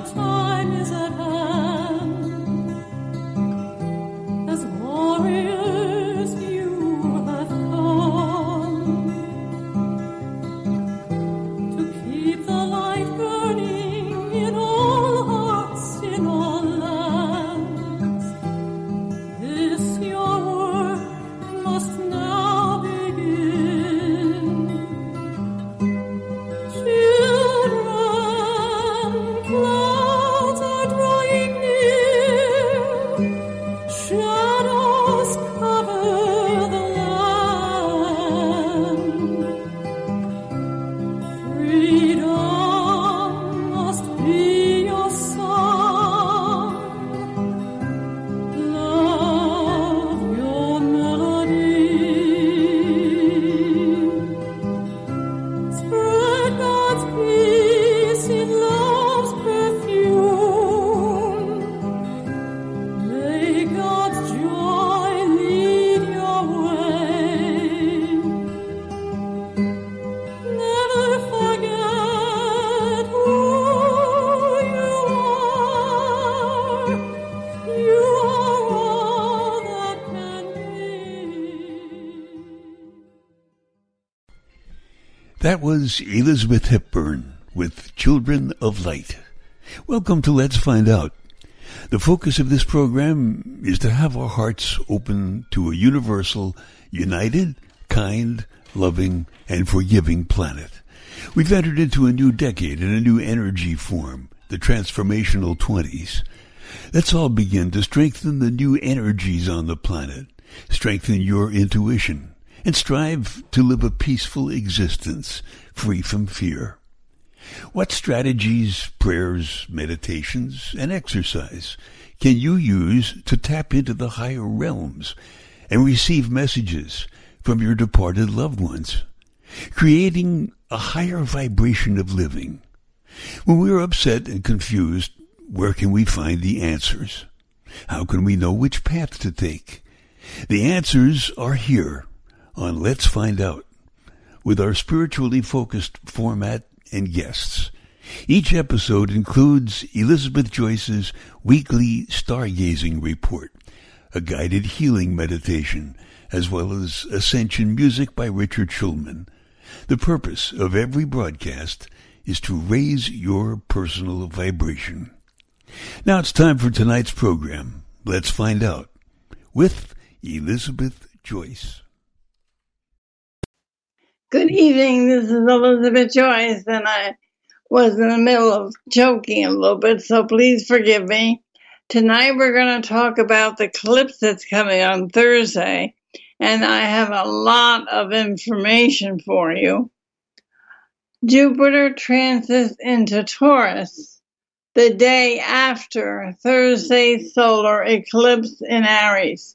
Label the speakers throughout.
Speaker 1: That was Elizabeth Hepburn with Children of Light. Welcome to Let's Find Out. The focus of this program is to have our hearts open to a universal, united, kind, loving, and forgiving planet. We've entered into a new decade and a new energy form, the transformational 20s. Let's all begin to strengthen the new energies on the planet, strengthen your intuition, and strive to live a peaceful existence, free from fear. What strategies, prayers, meditations, and exercise can you use to tap into the higher realms and receive messages from your departed loved ones, creating a higher vibration of living? When we are upset and confused, where can we find the answers? How can we know which path to take? The answers are here on Let's Find Out, with our spiritually focused format and guests. Each episode includes Elizabeth Joyce's weekly stargazing report, a guided healing meditation, as well as ascension music by Richard Schulman. The purpose of every broadcast is to raise your personal vibration. Now it's time for tonight's program, Let's Find Out, with Elizabeth Joyce.
Speaker 2: Good evening, this is Elizabeth Joyce, and I was in the middle of joking a little bit, so please forgive me. Tonight we're going to talk about the eclipse that's coming on Thursday, and I have a lot of information for you. Jupiter transits into Taurus the day after Thursday's solar eclipse in Aries.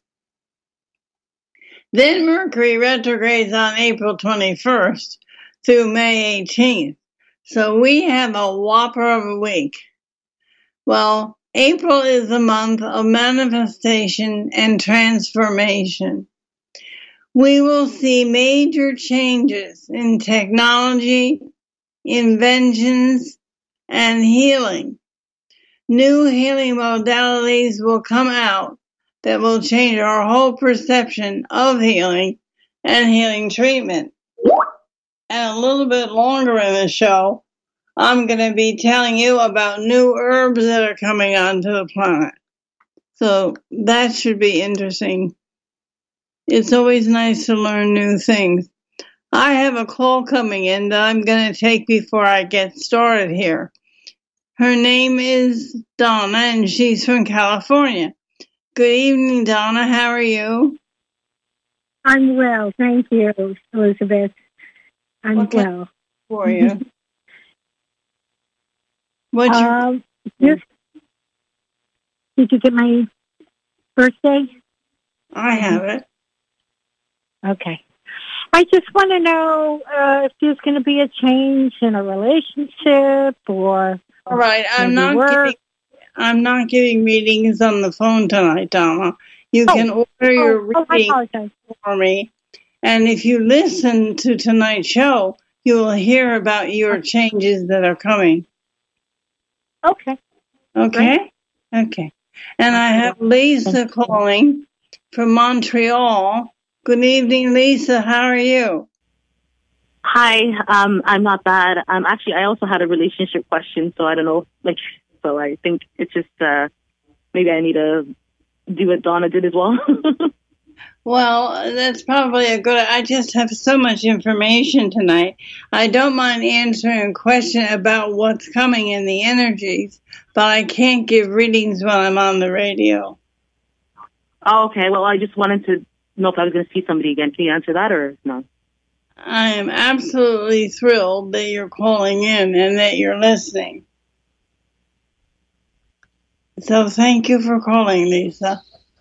Speaker 2: Then Mercury retrogrades on April 21st through May 18th. So we have a whopper of a week. Well, April is the month of manifestation and transformation. We will see major changes in technology, inventions, and healing. New healing modalities will come out that will change our whole perception of healing and healing treatment. And a little bit longer in the show, I'm going to be telling you about new herbs that are coming onto the planet. So that should be interesting. It's always nice to learn new things. I have a call coming in that I'm going to take before I get started here. Her name is Donna, and she's from California. Good evening, Donna. How are you?
Speaker 3: I'm well. Thank you, Elizabeth. I'm well.
Speaker 2: For you.
Speaker 3: Did you get my birthday?
Speaker 2: I have it.
Speaker 3: Okay. I just want to know if there's going to be a change in a relationship or...
Speaker 2: All right. I'm not giving readings on the phone tonight, Donna. You can order your reading for me. And if you listen to tonight's show, you will hear about your changes that are coming.
Speaker 3: Okay.
Speaker 2: Okay?
Speaker 3: Right?
Speaker 2: Okay. And I have Lisa calling from Montreal. Good evening, Lisa. How are you?
Speaker 4: Hi, I'm not bad. Actually, I also had a relationship question, so I don't know, so I think it's just, maybe I need to do what Donna did as well.
Speaker 2: Well, that's probably I just have so much information tonight. I don't mind answering a question about what's coming in the energies, but I can't give readings while I'm on the radio.
Speaker 4: Oh, okay. Well, I just wanted to know if I was going to see somebody again. Can you answer that or no?
Speaker 2: I am absolutely thrilled that you're calling in and that you're listening. So thank you for calling, Lisa.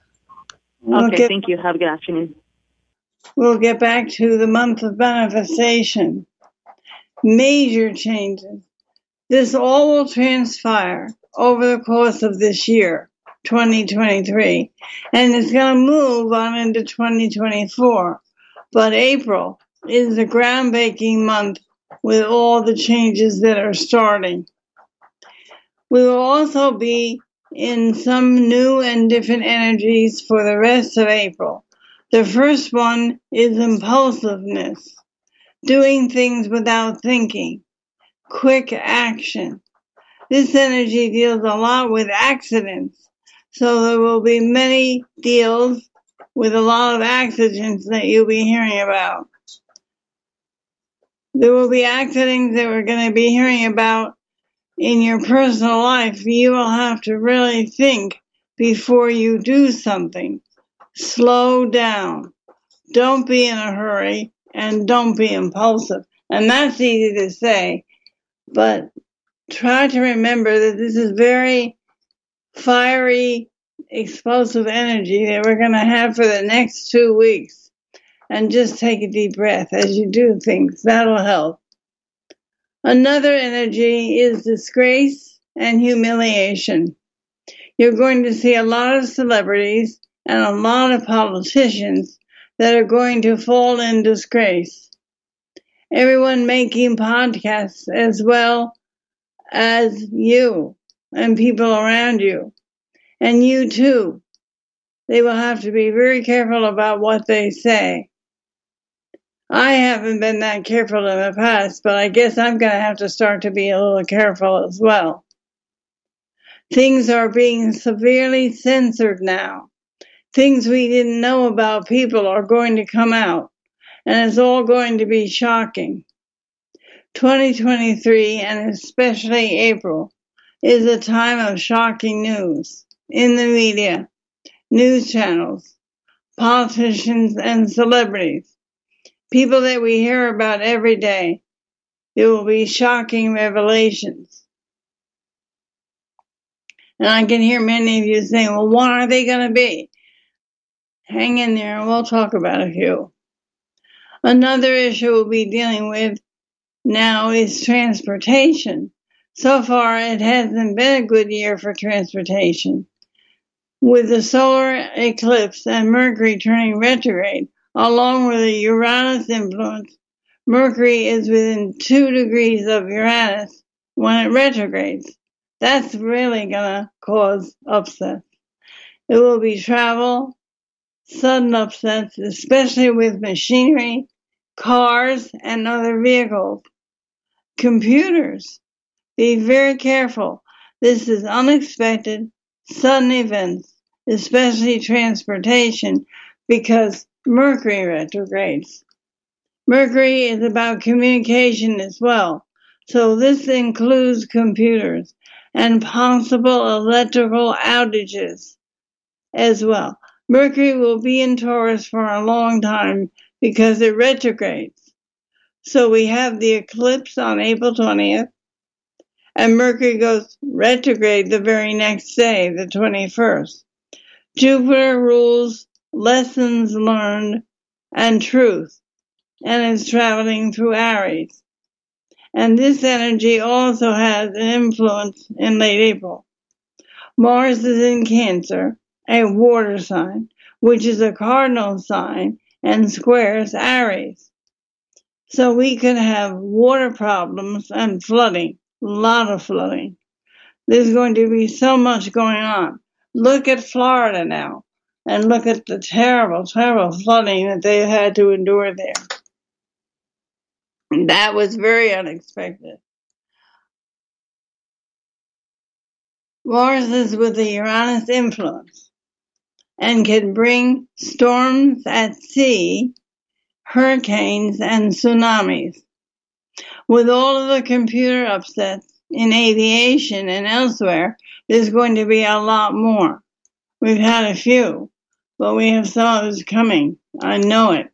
Speaker 4: Okay, thank you. Have a good afternoon.
Speaker 2: We'll get back to the month of manifestation. Major changes. This all will transpire over the course of this year, 2023, and it's going to move on into 2024. But April is a groundbreaking month with all the changes that are starting. We will also be in some new and different energies for the rest of April. The first one is impulsiveness, doing things without thinking, quick action. This energy deals a lot with accidents, so there will be many deals with a lot of accidents that you'll be hearing about. There will be accidents that we're going to be hearing about in your personal life. You will have to really think before you do something. Slow down. Don't be in a hurry and don't be impulsive. And that's easy to say, but try to remember that this is very fiery, explosive energy that we're going to have for the next 2 weeks. And just take a deep breath as you do things. That'll help. Another energy is disgrace and humiliation. You're going to see a lot of celebrities and a lot of politicians that are going to fall in disgrace. Everyone making podcasts as well as you and people around you. And you too. They will have to be very careful about what they say. I haven't been that careful in the past, but I guess I'm going to have to start to be a little careful as well. Things are being severely censored now. Things we didn't know about people are going to come out, and it's all going to be shocking. 2023, and especially April, is a time of shocking news in the media, news channels, politicians, and celebrities. People that we hear about every day. There will be shocking revelations. And I can hear many of you saying, well, what are they going to be? Hang in there and we'll talk about a few. Another issue we'll be dealing with now is transportation. So far, it hasn't been a good year for transportation. With the solar eclipse and Mercury turning retrograde, along with the Uranus influence, Mercury is within 2 degrees of Uranus when it retrogrades. That's really going to cause upsets. It will be travel, sudden upsets, especially with machinery, cars, and other vehicles. Computers, be very careful. This is unexpected, sudden events, especially transportation, because Mercury retrogrades. Mercury is about communication as well, so this includes computers and possible electrical outages as well. Mercury will be in Taurus for a long time because it retrogrades. So we have the eclipse on April 20th, and Mercury goes retrograde the very next day, the 21st. Jupiter rules lessons learned and truth, and is traveling through Aries. And this energy also has an influence in late April. Mars is in Cancer, a water sign, which is a cardinal sign and squares Aries. So we could have water problems and flooding, a lot of flooding. There's going to be so much going on. Look at Florida now, and look at the terrible, terrible flooding that they had to endure there. And that was very unexpected. Mars is with the Uranus influence and can bring storms at sea, hurricanes, and tsunamis. With all of the computer upsets in aviation and elsewhere, there's going to be a lot more. We've had a few, but we have some others coming. I know it.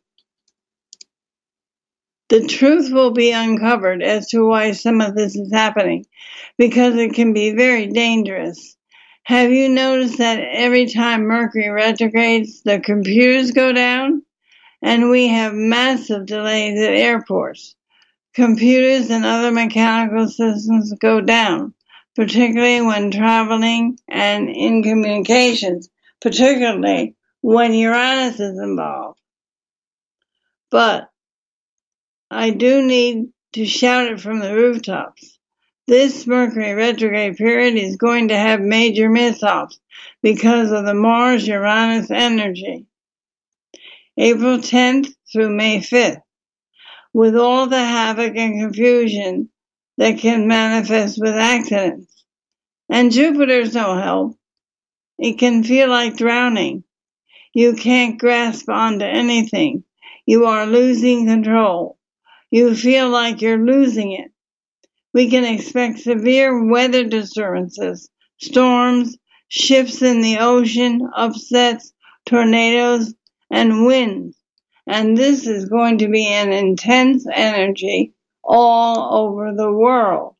Speaker 2: The truth will be uncovered as to why some of this is happening, because it can be very dangerous. Have you noticed that every time Mercury retrogrades, the computers go down? And we have massive delays at airports. Computers and other mechanical systems go down, particularly when traveling and in communications, particularly when Uranus is involved. But I do need to shout it from the rooftops. This Mercury retrograde period is going to have major mishaps because of the Mars-Uranus energy. April 10th through May 5th, with all the havoc and confusion that can manifest with accidents. And Jupiter's no help. It can feel like drowning. You can't grasp onto anything. You are losing control. You feel like you're losing it. We can expect severe weather disturbances, storms, shifts in the ocean, upsets, tornadoes, and winds. And this is going to be an intense energy all over the world.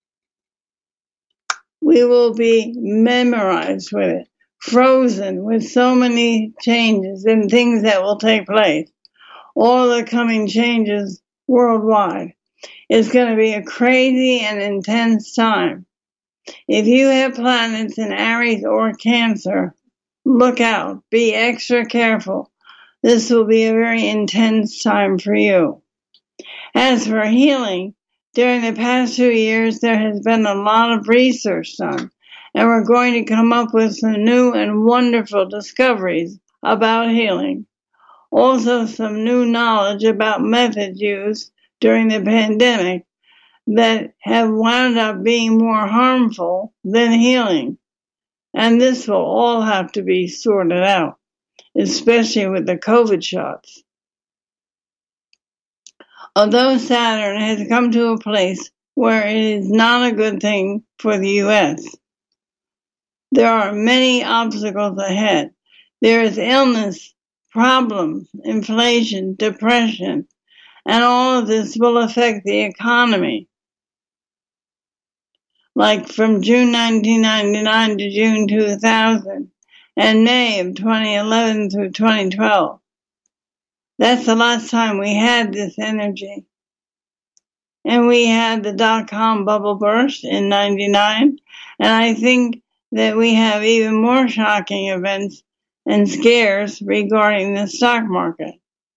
Speaker 2: We will be memorized with it, frozen with so many changes and things that will take place. All the coming changes worldwide. It's going to be a crazy and intense time. If you have planets in Aries or Cancer, look out. Be extra careful. This will be a very intense time for you. As for healing, during the past 2 years, there has been a lot of research done, and we're going to come up with some new and wonderful discoveries about healing. Also, some new knowledge about methods used during the pandemic that have wound up being more harmful than healing. And this will all have to be sorted out, especially with the COVID shots. Although Saturn has come to a place where it is not a good thing for the U.S., there are many obstacles ahead. There is illness, problems, inflation, depression, and all of this will affect the economy. Like from June 1999 to June 2000 and May of 2011 through 2012. That's the last time we had this energy. And we had the dot-com bubble burst in 99, and I think that we have even more shocking events and scares regarding the stock market.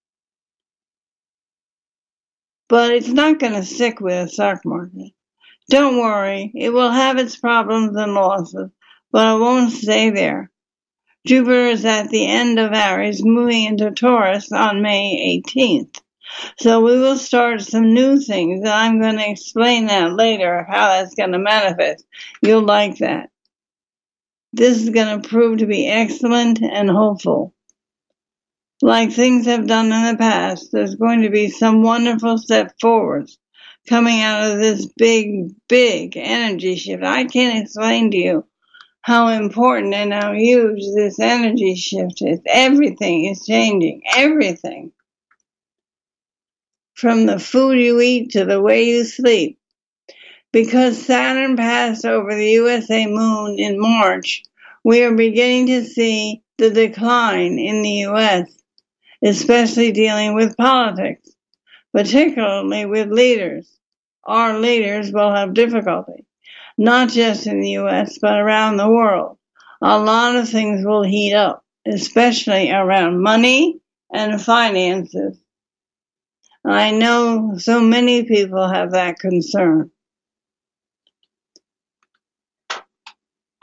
Speaker 2: But it's not going to stick with the stock market. Don't worry, it will have its problems and losses, but it won't stay there. Jupiter is at the end of Aries, moving into Taurus on May 18th. So we will start some new things, and I'm going to explain that later, how that's going to manifest. You'll like that. This is going to prove to be excellent and hopeful. Like things have done in the past, there's going to be some wonderful step forwards coming out of this big, big energy shift. I can't explain to you how important and how huge this energy shift is. Everything is changing. Everything. From the food you eat to the way you sleep. Because Saturn passed over the USA moon in March, we are beginning to see the decline in the US, especially dealing with politics, particularly with leaders. Our leaders will have difficulty, not just in the US, but around the world. A lot of things will heat up, especially around money and finances. I know so many people have that concern.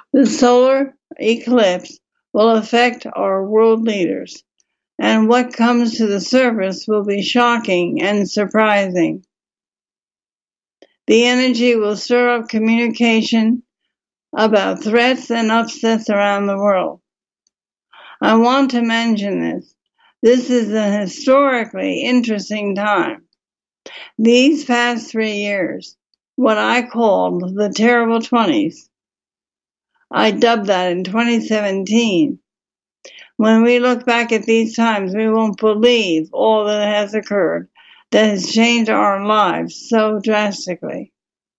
Speaker 2: The solar eclipse will affect our world leaders, and what comes to the surface will be shocking and surprising. The energy will stir up communication about threats and upsets around the world. I want to mention this. This is a historically interesting time. These past 3 years, what I called the terrible 20s, I dubbed that in 2017. When we look back at these times, we won't believe all that has occurred that has changed our lives so drastically.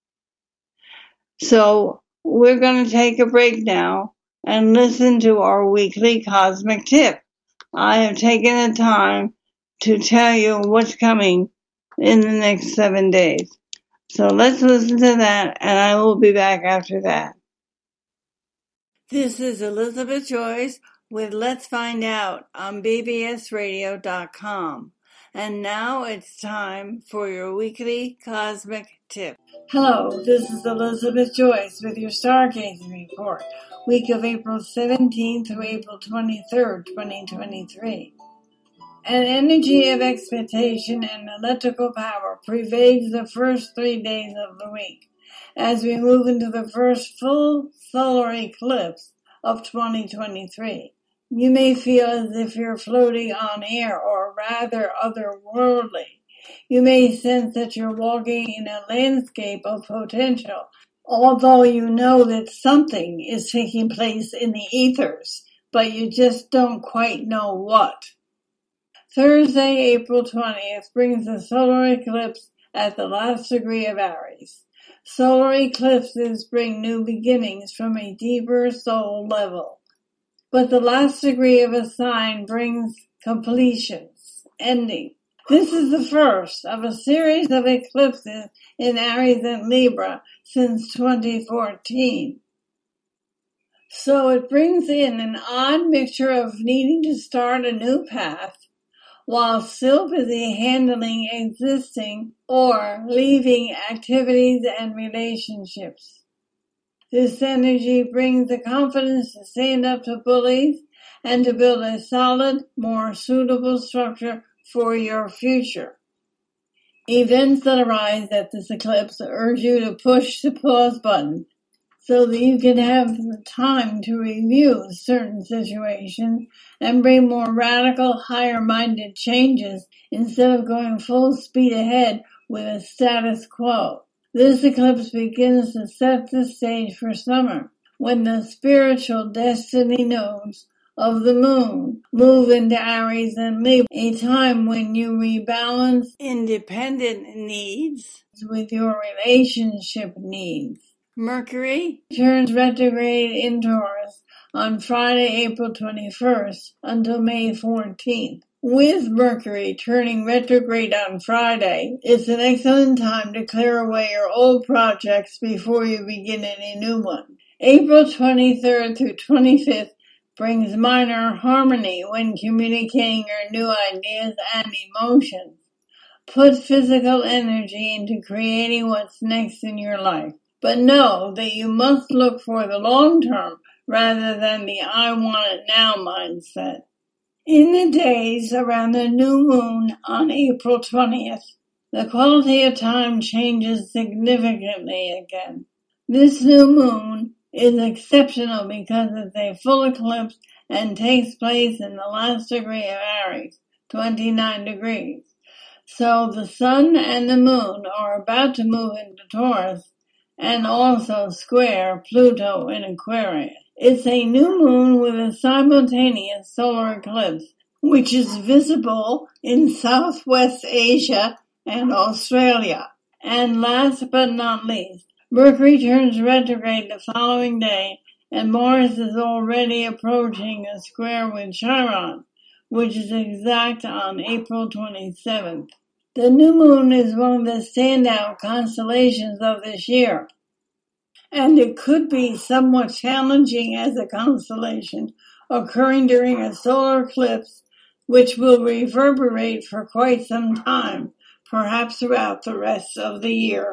Speaker 2: So we're going to take a break now and listen to our weekly cosmic tip. I have taken the time to tell you what's coming in the next 7 days. So let's listen to that, and I will be back after that. This is Elizabeth Joyce with Let's Find Out on bbsradio.com. And now it's time for your weekly cosmic tip. Hello, this is Elizabeth Joyce with your Stargazing Report, week of April 17th through April 23rd, 2023. An energy of expectation and electrical power pervades the first 3 days of the week as we move into the first full solar eclipse of 2023. You may feel as if you're floating on air or rather otherworldly. You may sense that you're walking in a landscape of potential, although you know that something is taking place in the ethers, but you just don't quite know what. Thursday, April 20th brings the solar eclipse at the last degree of Aries. Solar eclipses bring new beginnings from a deeper soul level. But the last degree of a sign brings completions, ending. This is the first of a series of eclipses in Aries and Libra since 2014. So it brings in an odd mixture of needing to start a new path while still busy handling existing or leaving activities and relationships. This energy brings the confidence to stand up to bullies and to build a solid, more suitable structure for your future. Events that arise at this eclipse urge you to push the pause button so that you can have the time to review certain situations and bring more radical, higher-minded changes instead of going full speed ahead with a status quo. This eclipse begins to set the stage for summer, when the spiritual destiny nodes of the moon move into Aries and Libra, a time when you rebalance independent needs with your relationship needs. Mercury turns retrograde in Taurus on Friday, April 21st until May 14th. With Mercury turning retrograde on Friday, it's an excellent time to clear away your old projects before you begin any new one. April 23rd through 25th brings minor harmony when communicating your new ideas and emotions. Put physical energy into creating what's next in your life. But know that you must look for the long term rather than the I want it now mindset. In the days around the new moon on April 20th, the quality of time changes significantly again. This new moon is exceptional because it's a full eclipse and takes place in the last degree of Aries, 29 degrees. So the sun and the moon are about to move into Taurus and also square Pluto in Aquarius. It's a new moon with a simultaneous solar eclipse, which is visible in Southwest Asia and Australia. And last but not least, Mercury turns retrograde the following day, and Mars is already approaching a square with Chiron, which is exact on April 27th. The new moon is one of the standout constellations of this year, and it could be somewhat challenging as a constellation occurring during a solar eclipse, which will reverberate for quite some time, perhaps throughout the rest of the year.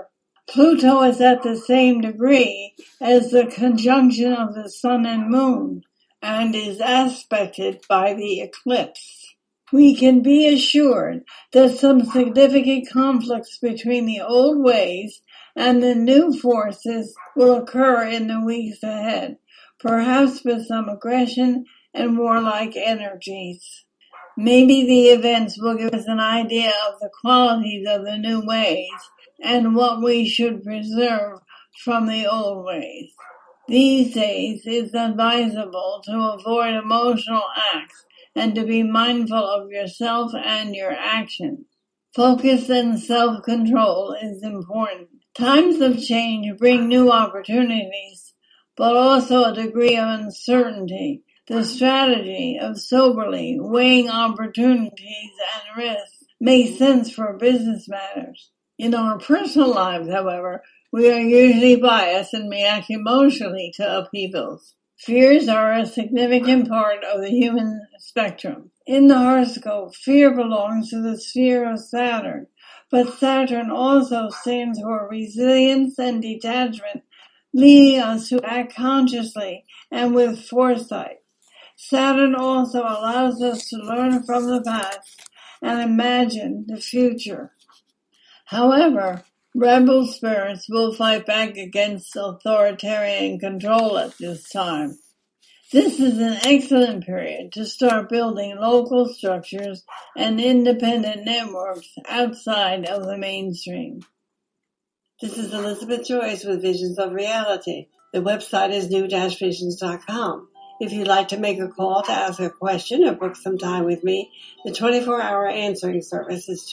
Speaker 2: Pluto is at the same degree as the conjunction of the Sun and Moon and is aspected by the eclipse. We can be assured that some significant conflicts between the old ways and the new forces will occur in the weeks ahead, perhaps with some aggression and warlike energies. Maybe the events will give us an idea of the qualities of the new ways and what we should preserve from the old ways. These days, it's advisable to avoid emotional acts and to be mindful of yourself and your actions. Focus and self-control is important. Times of change bring new opportunities, but also a degree of uncertainty. The strategy of soberly weighing opportunities and risks makes sense for business matters. In our personal lives, however, we are usually biased and react emotionally to upheavals. Fears are a significant part of the human spectrum. In the horoscope, fear belongs to the sphere of Saturn, but Saturn also stands for resilience and detachment, leading us to act consciously and with foresight. Saturn also allows us to learn from the past and imagine the future. However, rebel spirits will fight back against authoritarian control at this time. This is an excellent period to start building local structures and independent networks outside of the mainstream.
Speaker 5: This is Elizabeth Joyce with Visions of Reality. The website is new-visions.com. If you'd like to make a call to ask a question or book some time with me, the 24-hour answering service is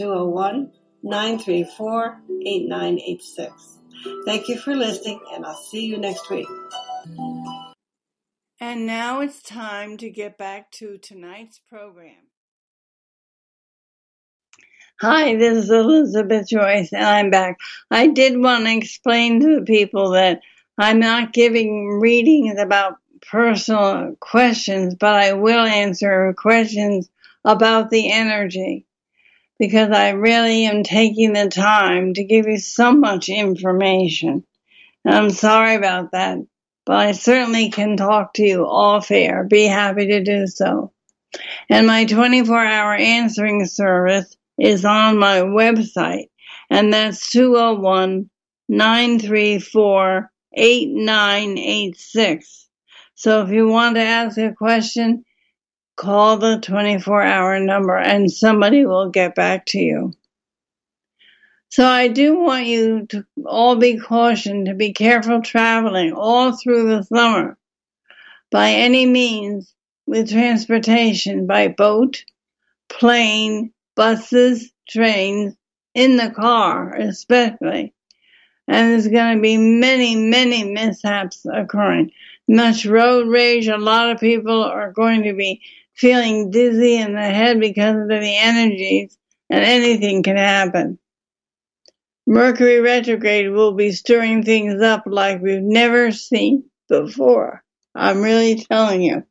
Speaker 5: 201-934-8986. Thank you for listening, and I'll see you next week.
Speaker 2: And now it's time to get back to tonight's program. Hi, this is Elizabeth Joyce, and I'm back. I did want to explain to the people that I'm not giving readings about personal questions, but I will answer questions about the energy because I really am taking the time to give you so much information. And I'm sorry about that, but I certainly can talk to you off air. Be happy to do so. And my 24-hour answering service is on my website, and that's 201-934-8986. So if you want to ask a question, call the 24-hour number and somebody will get back to you. So I do want you to all be cautioned to be careful traveling all through the summer by any means with transportation by boat, plane, buses, trains, in the car especially. And there's going to be many, many mishaps occurring. Much road rage. A lot of people are going to be feeling dizzy in the head because of the energies, and anything can happen. Mercury retrograde will be stirring things up like we've never seen before. I'm really telling you.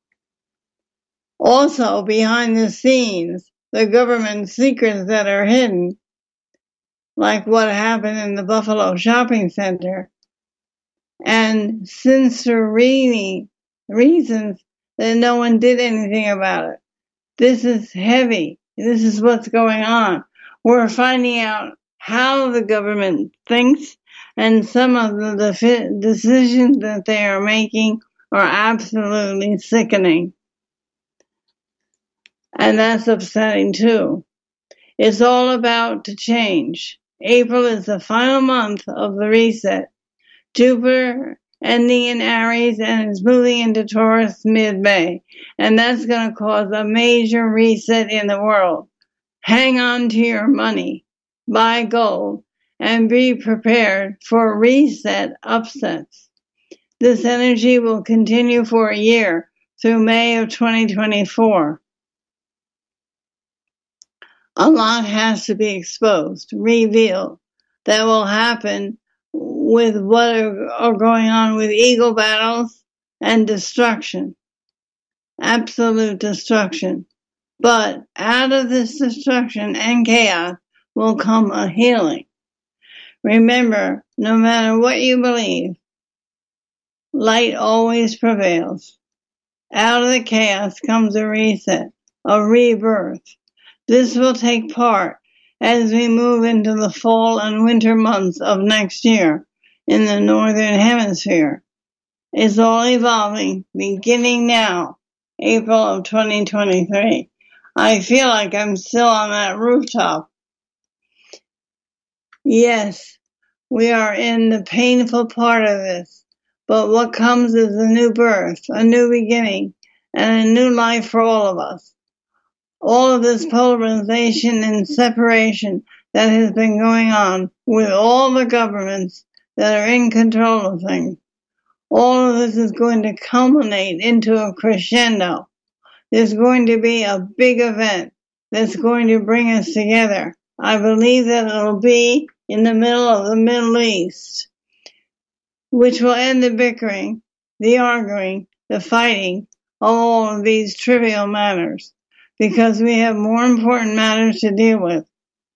Speaker 2: Also, behind the scenes, the government secrets that are hidden, like what happened in the Buffalo Shopping Center, and sincerely reasons that no one did anything about it. This is heavy. This is what's going on. We're finding out how the government thinks, and some of the decisions that they are making are absolutely sickening. And that's upsetting too. It's all about to change. April is the final month of the reset. Jupiter ending in Aries and is moving into Taurus mid-May. And that's going to cause a major reset in the world. Hang on to your money, buy gold, and be prepared for reset upsets. This energy will continue for a year through May of 2024. A lot has to be exposed, revealed. That will happen with what are going on with ego battles and destruction. Absolute destruction. But out of this destruction and chaos will come a healing. Remember, no matter what you believe, light always prevails. Out of the chaos comes a reset, a rebirth. This will take part as we move into the fall and winter months of next year in the Northern Hemisphere. It's all evolving, beginning now, April of 2023. I feel like I'm still on that rooftop. Yes, we are in the painful part of this, but what comes is a new birth, a new beginning, and a new life for all of us. All of this polarization and separation that has been going on with all the governments that are in control of things. All of this is going to culminate into a crescendo. There's going to be a big event that's going to bring us together. I believe that it'll be in the middle of the Middle East, which will end the bickering, the arguing, the fighting, all of these trivial matters, because we have more important matters to deal with.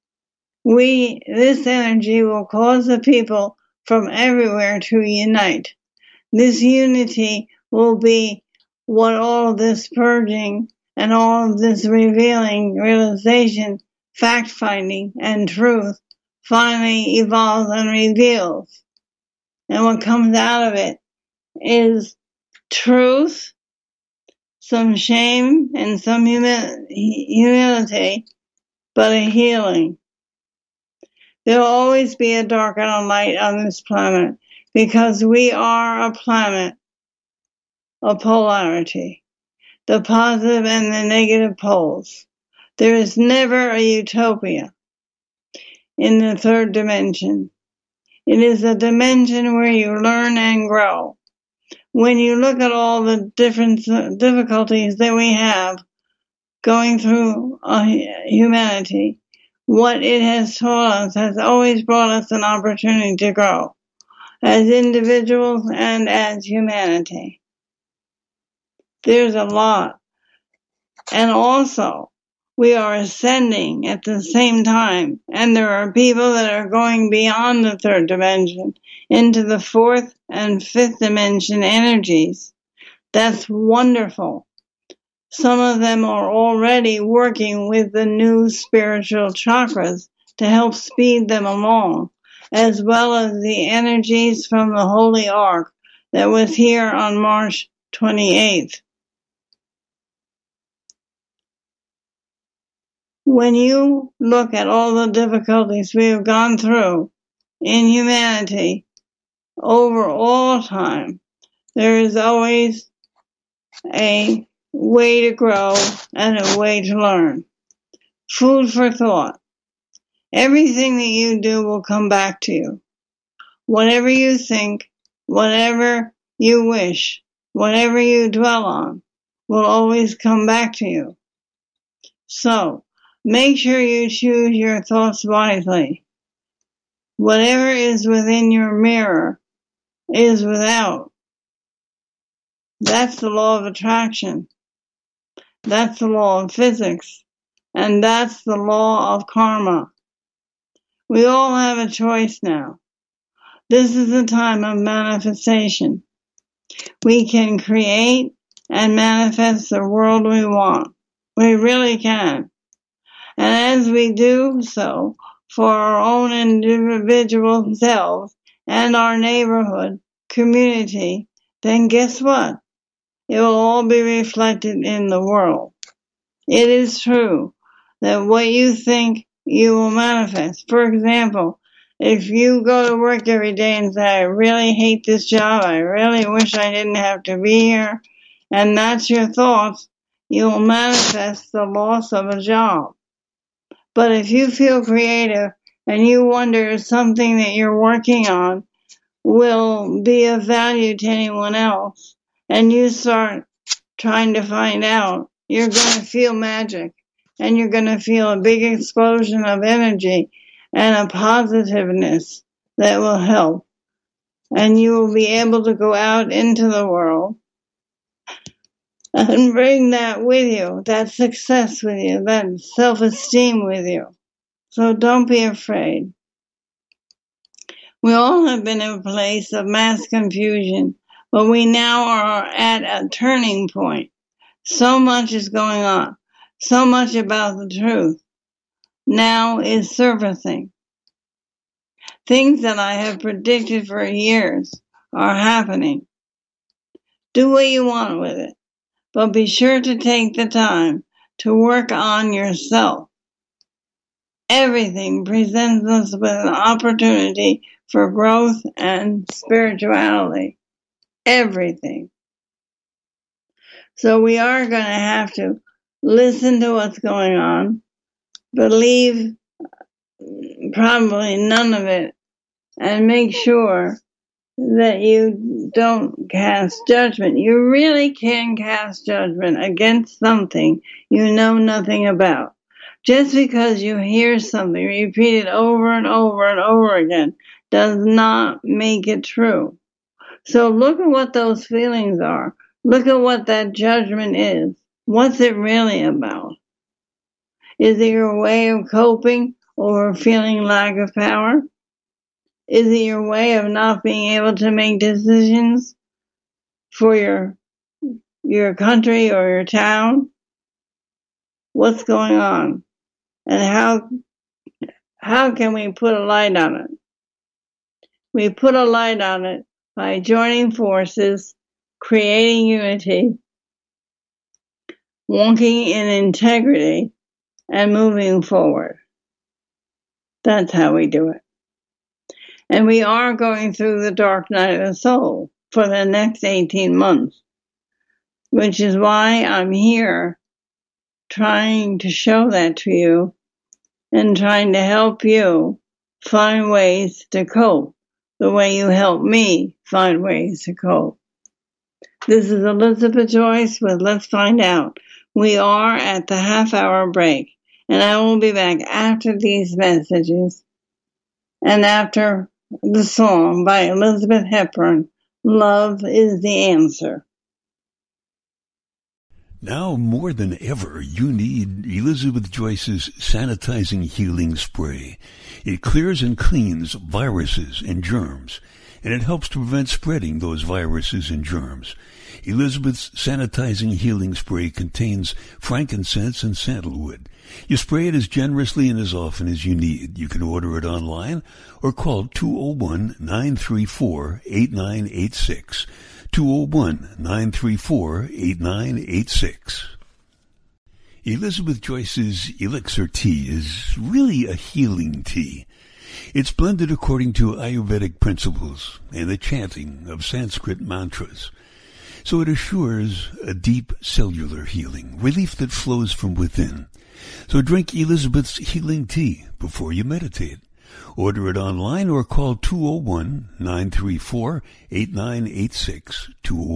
Speaker 2: This energy will cause the people from everywhere to unite. This unity will be what all of this purging and all of this revealing, realization, fact-finding, and truth finally evolves and reveals. And what comes out of it is truth, some shame, and some humility, but a healing. There will always be a dark and a light on this planet, because we are a planet of polarity, the positive and the negative poles. There is never a utopia in the third dimension. It is a dimension where you learn and grow. When you look at all the different difficulties that we have going through humanity, what it has taught us has always brought us an opportunity to grow as individuals and as humanity. There's a lot. And also, we are ascending at the same time, and there are people that are going beyond the third dimension into the fourth and fifth dimension energies. That's wonderful. Some of them are already working with the new spiritual chakras to help speed them along, as well as the energies from the Holy Ark that was here on March 28th. When you look at all the difficulties we have gone through in humanity over all time, there is always a way to grow and a way to learn. Food for thought. Everything that you do will come back to you. Whatever you think, whatever you wish, whatever you dwell on, will always come back to you. So, make sure you choose your thoughts wisely. Whatever is within your mirror is without. That's the law of attraction. That's the law of physics. And that's the law of karma. We all have a choice now. This is the time of manifestation. We can create and manifest the world we want. We really can. And as we do so for our own individual selves and our neighborhood, community, then guess what? It will all be reflected in the world. It is true that what you think, you will manifest. For example, if you go to work every day and say, I really hate this job, I really wish I didn't have to be here, and that's your thoughts, you will manifest the loss of a job. But if you feel creative and you wonder if something that you're working on will be of value to anyone else, and you start trying to find out, you're going to feel magic, and you're going to feel a big explosion of energy and a positiveness that will help. And you will be able to go out into the world and bring that with you, that success with you, that self-esteem with you. So don't be afraid. We all have been in a place of mass confusion, but we now are at a turning point. So much is going on, so much about the truth now is surfacing. Things that I have predicted for years are happening. Do what you want with it, but be sure to take the time to work on yourself. Everything presents us with an opportunity for growth and spirituality. Everything. So we are going to have to listen to what's going on, believe probably none of it, and make sure that you don't cast judgment. You really can cast judgment against something you know nothing about. Just because you hear something repeated over and over and over again does not make it true. So look at what those feelings are. Look at what that judgment is. What's it really about? Is it your way of coping or feeling lack of power? Is it your way of not being able to make decisions for your country or your town? What's going on? And how can we put a light on it? We put a light on it by joining forces, creating unity, walking in integrity, and moving forward. That's how we do it. And we are going through the dark night of the soul for the next 18 months, which is why I'm here trying to show that to you and trying to help you find ways to cope the way you help me find ways to cope. This is Elizabeth Joyce with Let's Find Out. We are at the half-hour break, and I will be back after these messages and after the song by Elizabeth Hepburn, Love is the Answer.
Speaker 1: Now more than ever, you need Elizabeth Joyce's Sanitizing Healing Spray. It clears and cleans viruses and germs, and it helps to prevent spreading those viruses and germs. Elizabeth's Sanitizing Healing Spray contains frankincense and sandalwood. You spray it as generously and as often as you need. You can order it online or call 201-934-8986. 201-934-8986. Elizabeth Joyce's Elixir Tea is really a healing tea. It's blended according to Ayurvedic principles and the chanting of Sanskrit mantras. So it assures a deep cellular healing, relief that flows from within. So drink Elizabeth's healing tea before you meditate. Order it online or call 201-934-8986,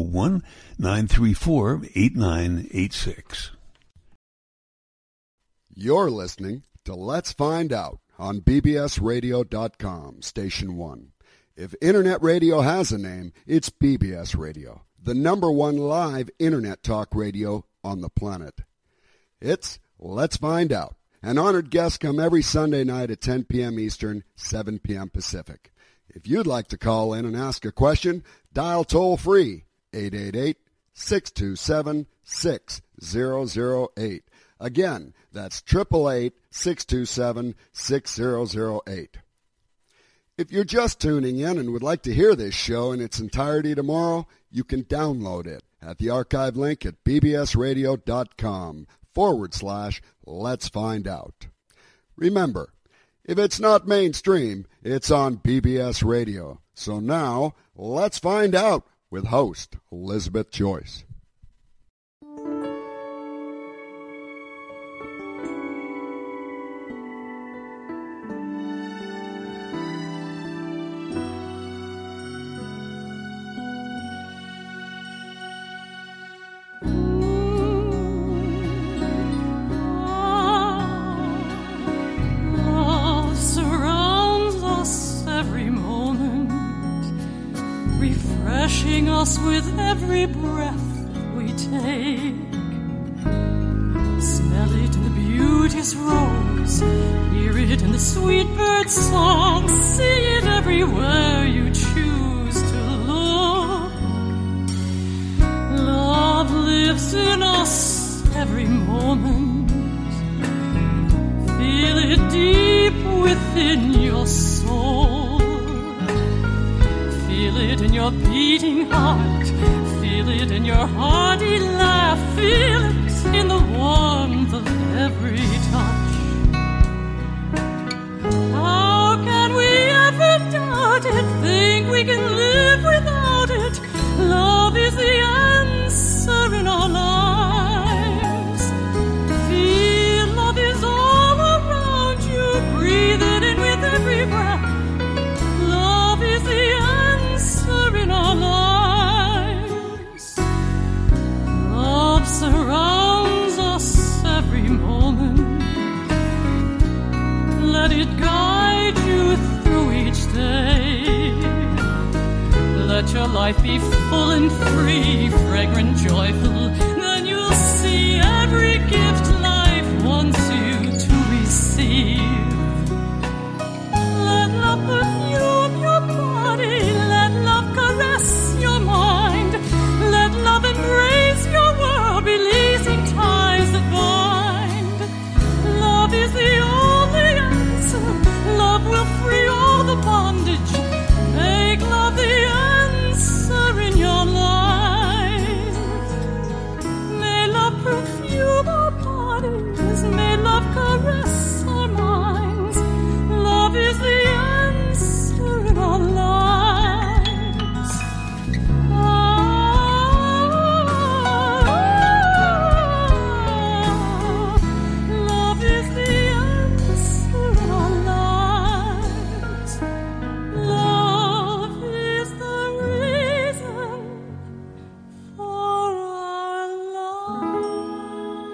Speaker 1: 201-934-8986.
Speaker 6: You're listening to Let's Find Out on bbsradio.com, Station 1. If Internet radio has a name, it's BBS Radio, the #1 live Internet talk radio on the planet. It's Let's Find Out. An honored guest come every Sunday night at 10 p.m. Eastern, 7 p.m. Pacific. If you'd like to call in and ask a question, dial toll-free 888-627-6008. Again, that's 888-627-6008. If you're just tuning in and would like to hear this show in its entirety tomorrow, you can download it at the archive link at bbsradio.com/Let's Find Out. Remember, if it's not mainstream, it's on BBS Radio. So now, let's find out with host Elizabeth Joyce.
Speaker 7: Refreshing us with every breath we take, Smell it in the beauteous rose, hear it in the sweet bird song, see it everywhere you choose to look. Love lives in us every moment. Feel it deep within your soul. Feel it in your beating heart. Feel it in your hearty laugh. Feel it in the warmth of every touch. How can we ever doubt it? Think we can live without it? Love is the answer in our lives. Feel love is all around you. Breathe it in with every breath. Love is the answer in our lives. Love surrounds us every moment. Let it guide you through each day. Let your life be full and free, fragrant, joyful. Then you'll see every gift life wants you to receive. Let love perfume your body. Let love caress your mind. Let love embrace your world, releasing ties that bind. Love is the only answer. Love will free all the bondage. Make love the answer in your life. May love perfume our bodies. May love caress our minds. Love is the answer in our lives. Love is the answer in our lives. Love is the reason for our lives.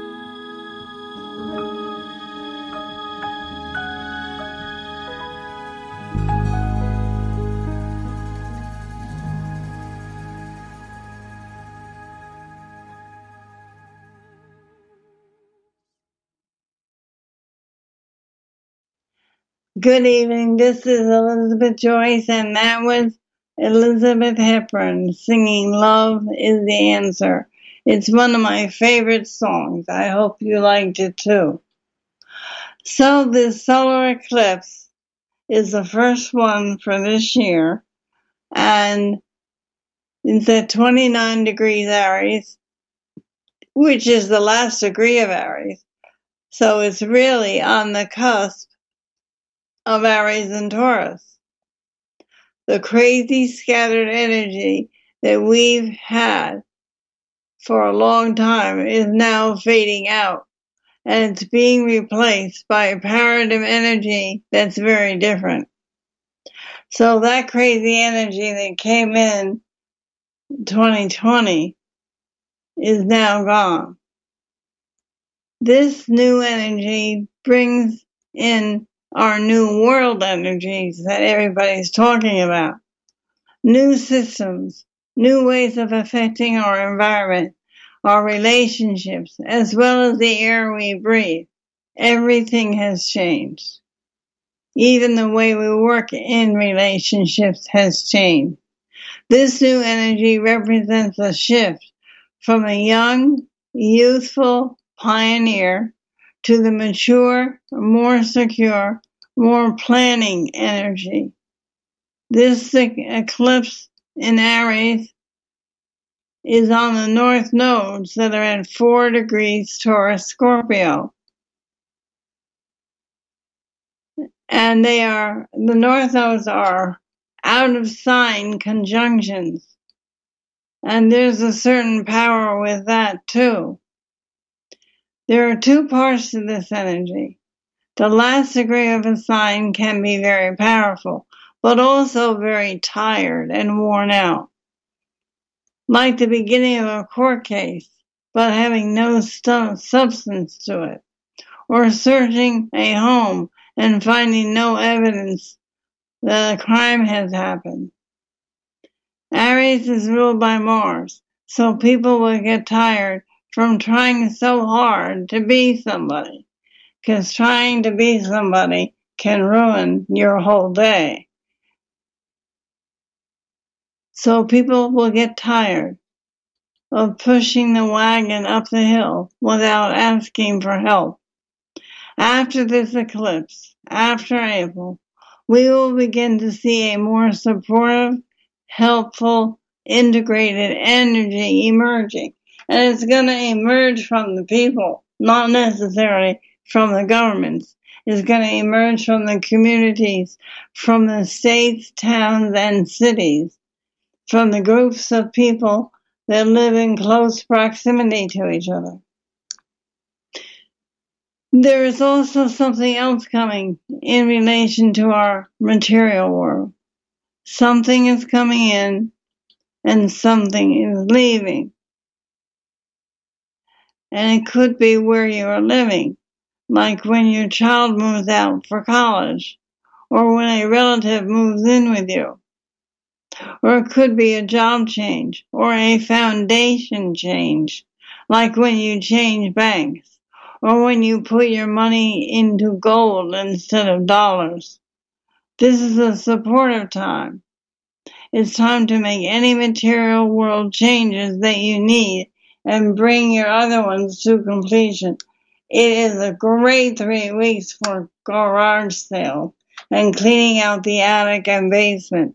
Speaker 2: Good evening. This is Elizabeth Joyce, and that was Elizabeth Hepburn singing Love is the Answer. It's one of my favorite songs. I hope you liked it too. So this solar eclipse is the first one for this year, and it's at 29 degrees Aries, which is the last degree of Aries. So it's really on the cusp of Aries and Taurus. The crazy scattered energy that we've had for a long time is now fading out, and it's being replaced by a paradigm energy that's very different. So that crazy energy that came in 2020 is now gone. This new energy brings in our new world energies that everybody's talking about. New systems, new ways of affecting our environment, our relationships, as well as the air we breathe. Everything has changed. Even the way we work in relationships has changed. This new energy represents a shift from a young, youthful pioneer to the mature, more secure, more planning energy. This eclipse in Aries is on the north nodes that are at 4 degrees Taurus Scorpio. And the north nodes are out of sign conjunctions. And there's a certain power with that too. There are two parts to this energy. The last degree of a sign can be very powerful, but also very tired and worn out. Like the beginning of a court case, but having no substance to it. Or searching a home and finding no evidence that a crime has happened. Aries is ruled by Mars, so people will get tired from trying so hard to be somebody, because trying to be somebody can ruin your whole day. So people will get tired of pushing the wagon up the hill without asking for help. After this eclipse, after April, we will begin to see a more supportive, helpful, integrated energy emerging. And it's going to emerge from the people, not necessarily from the governments. It's going to emerge from the communities, from the states, towns, and cities, from the groups of people that live in close proximity to each other. There is also something else coming in relation to our material world. Something is coming in and something is leaving. And it could be where you are living, like when your child moves out for college, or when a relative moves in with you. Or it could be a job change, or a foundation change, like when you change banks, or when you put your money into gold instead of dollars. This is a supportive time. It's time to make any material world changes that you need and bring your other ones to completion. It is a great 3 weeks for garage sales and cleaning out the attic and basement.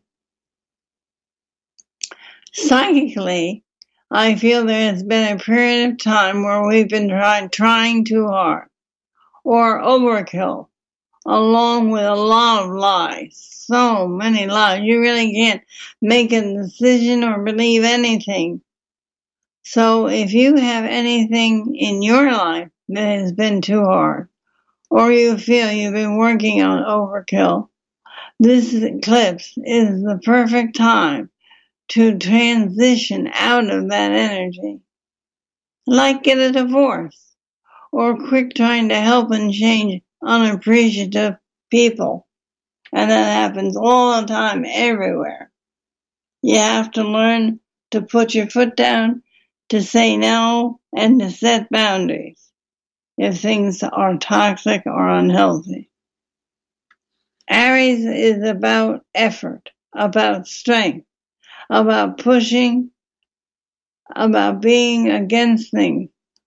Speaker 2: Psychically, I feel there has been a period of time where we've been trying too hard, or overkill, along with a lot of lies. So many lies. You really can't make a decision or believe anything. So if you have anything in your life that has been too hard, or you feel you've been working on overkill, this eclipse is the perfect time to transition out of that energy. Like get a divorce, or quit trying to help and change unappreciative people. And that happens all the time, everywhere. You have to learn to put your foot down, to say no, and to set boundaries if things are toxic or unhealthy. Aries is about effort, about strength, about pushing, about being against things,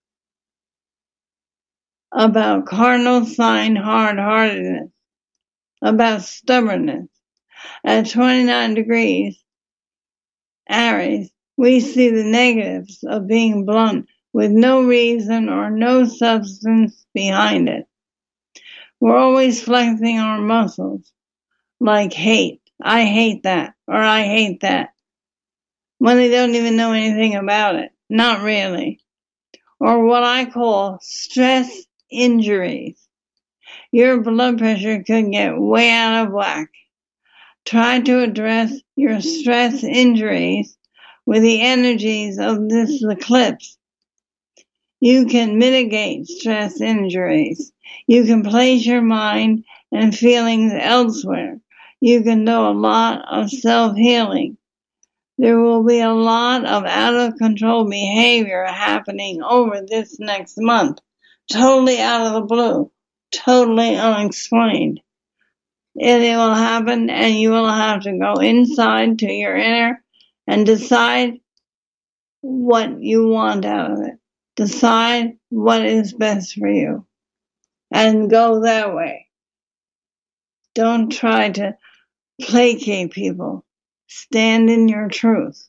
Speaker 2: about cardinal sign hard-heartedness, about stubbornness. At 29 degrees, Aries, we see the negatives of being blunt with no reason or no substance behind it. We're always flexing our muscles, like hate. I hate that, or I hate that, when they don't even know anything about it. Not really. Or what I call stress injuries. Your blood pressure could get way out of whack. Try to address your stress injuries with the energies of this eclipse. You can mitigate stress injuries. You can place your mind and feelings elsewhere. You can do a lot of self-healing. There will be a lot of out-of-control behavior happening over this next month. Totally out of the blue. Totally unexplained. It will happen, and you will have to go inside to your inner and decide what you want out of it. Decide what is best for you. And go that way. Don't try to placate people. Stand in your truth.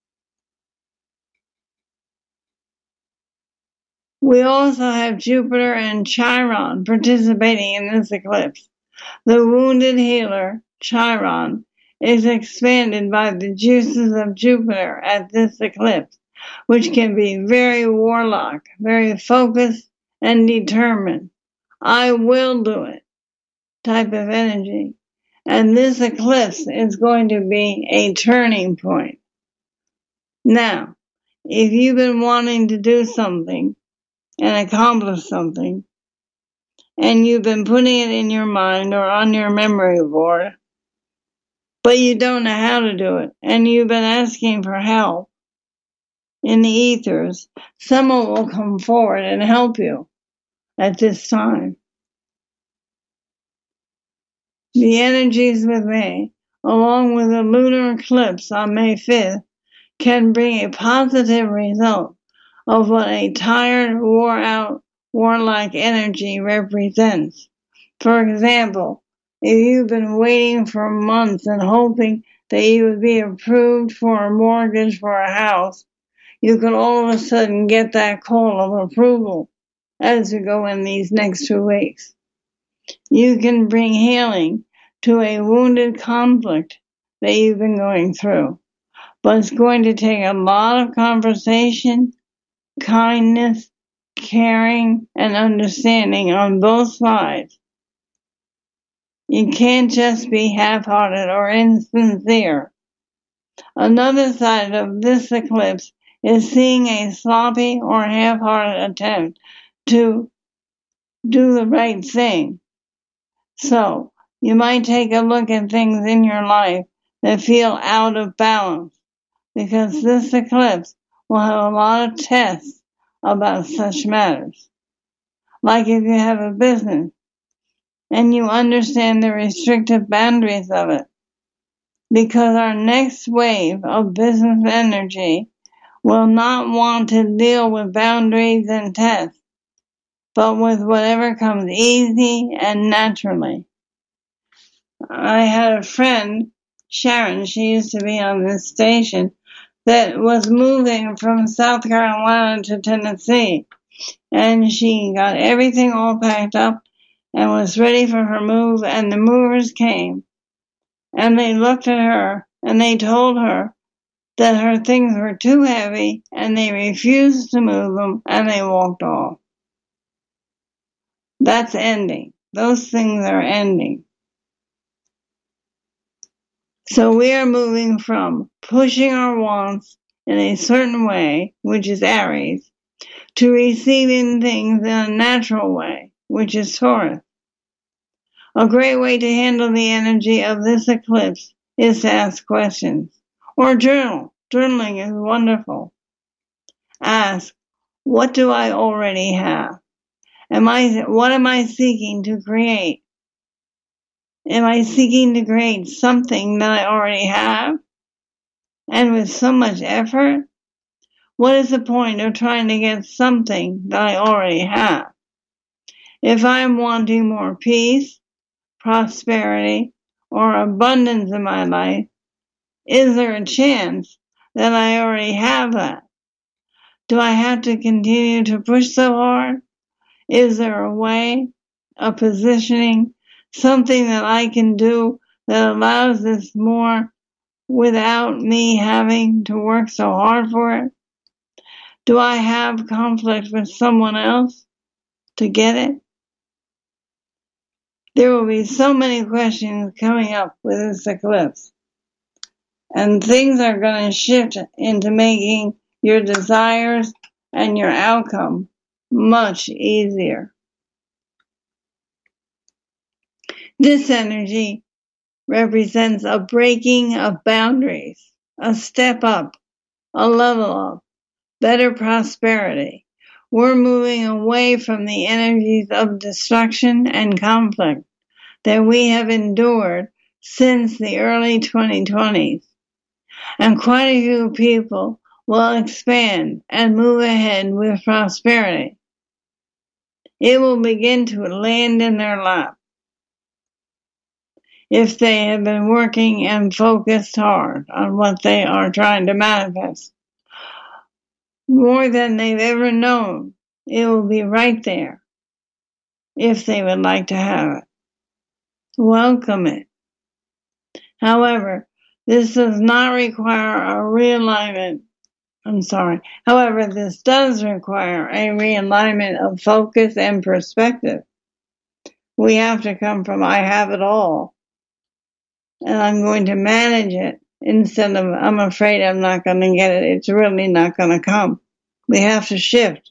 Speaker 2: We also have Jupiter and Chiron participating in this eclipse. The wounded healer, Chiron, is expanded by the juices of Jupiter at this eclipse, which can be very warlock, very focused and determined. I will do it type of energy. And this eclipse is going to be a turning point. Now, if you've been wanting to do something and accomplish something, and you've been putting it in your mind or on your memory board, but you don't know how to do it, and you've been asking for help, in the ethers, someone will come forward and help you at this time. The energies with me, along with the lunar eclipse on May 5th, can bring a positive result of what a tired, wore-out, warlike energy represents. For example, if you've been waiting for months and hoping that you would be approved for a mortgage for a house, you could all of a sudden get that call of approval as you go in these next 2 weeks. You can bring healing to a wounded conflict that you've been going through. But it's going to take a lot of conversation, kindness, caring, and understanding on both sides. You can't just be half-hearted or insincere. Another side of this eclipse is seeing a sloppy or half-hearted attempt to do the right thing. So, you might take a look at things in your life that feel out of balance, because this eclipse will have a lot of tests about such matters. Like if you have a business and you understand the restrictive boundaries of it, because our next wave of business energy will not want to deal with boundaries and tests, but with whatever comes easy and naturally. I had a friend, Sharon, she used to be on this station, that was moving from South Carolina to Tennessee. And she got everything all packed up and was ready for her move, and the movers came. And they looked at her and they told her that her things were too heavy and they refused to move them and they walked off. That's ending. Those things are ending. So we are moving from pushing our wants in a certain way, which is Aries, to receiving things in a natural way, which is Taurus. A great way to handle the energy of this eclipse is to ask questions or journal. Journaling is wonderful. Ask, what do I already have? What am I seeking to create? Am I seeking to create something that I already have? And with so much effort? What is the point of trying to get something that I already have? If I'm wanting more peace, prosperity, or abundance in my life, is there a chance that I already have that? Do I have to continue to push so hard? Is there a way, a positioning, something that I can do that allows this more without me having to work so hard for it? Do I have conflict with someone else to get it? There will be so many questions coming up with this eclipse. And things are going to shift into making your desires and your outcome much easier. This energy represents a breaking of boundaries, a step up, a level up, better prosperity. We're moving away from the energies of destruction and conflict that we have endured since the early 2020s. And quite a few people will expand and move ahead with prosperity. It will begin to land in their lap if they have been working and focused hard on what they are trying to manifest. More than they've ever known, it will be right there if they would like to have it. Welcome it. However, this does not require a realignment. However, this does require a realignment of focus and perspective. We have to come from I have it all, and I'm going to manage it, instead of I'm afraid I'm not going to get it. It's really not going to come. We have to shift.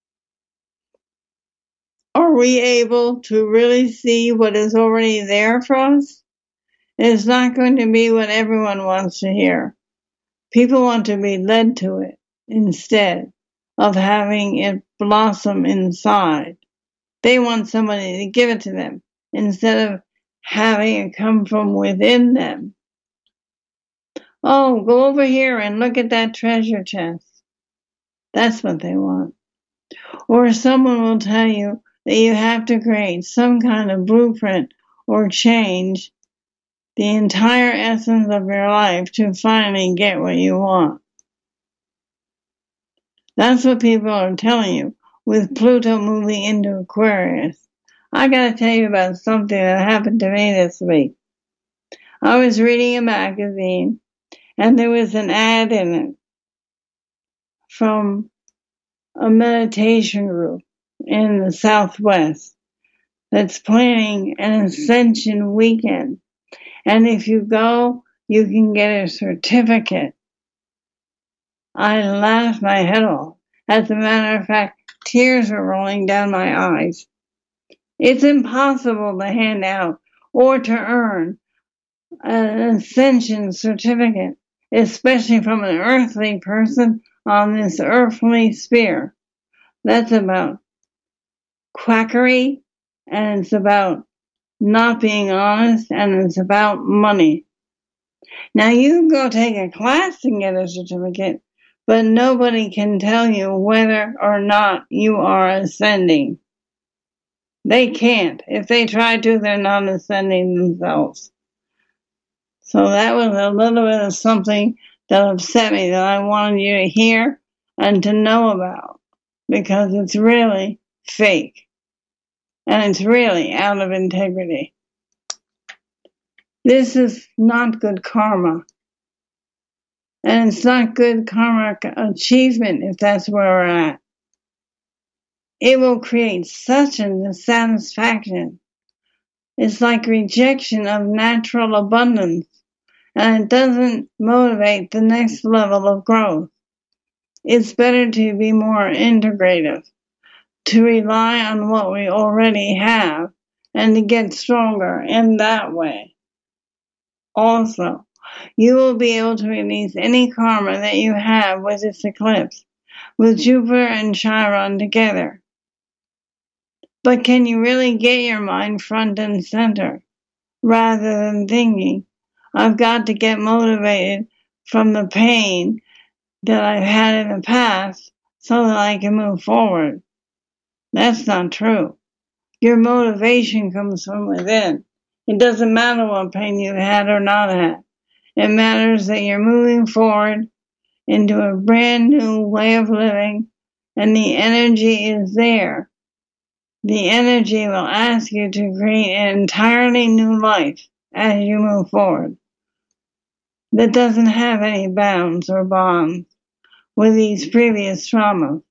Speaker 2: Are we able to really see what is already there for us? It's not going to be what everyone wants to hear. People want to be led to it. instead of having it blossom inside. They want somebody to give it to them instead of having it come from within them. Oh, go over here and look at that treasure chest. That's what they want. Or someone will tell you that you have to create some kind of blueprint or change the entire essence of your life to finally get what you want. That's what people are telling you with Pluto moving into Aquarius. I gotta tell you about something that happened to me this week. I was reading a magazine and there was an ad in it from a meditation group in the Southwest that's planning an ascension weekend. And if you go, you can get a certificate. I laughed my head off. As a matter of fact, tears were rolling down my eyes. It's impossible to hand out or to earn an ascension certificate, especially from an earthly person on this earthly sphere. That's about quackery, and it's about not being honest, and it's about money. Now you can go take a class and get a certificate, but nobody can tell you whether or not you are ascending. They can't. If they try to, they're not ascending themselves. So that was a little bit of something that upset me that I wanted you to hear and to know about, because it's really fake. And it's really out of integrity. This is not good karma. And it's not good karma achievement if that's where we're at. It will create such a dissatisfaction. It's like rejection of natural abundance. And it doesn't motivate the next level of growth. It's better to be more integrative, to rely on what we already have, and to get stronger in that way. Also, you will be able to release any karma that you have with this eclipse, with Jupiter and Chiron together. But can you really get your mind front and center, rather than thinking, I've got to get motivated from the pain that I've had in the past so that I can move forward? That's not true. Your motivation comes from within. It doesn't matter what pain you've had or not had. It matters that you're moving forward into a brand new way of living, and the energy is there. The energy will ask you to create an entirely new life as you move forward that doesn't have any bounds or bonds with these previous traumas.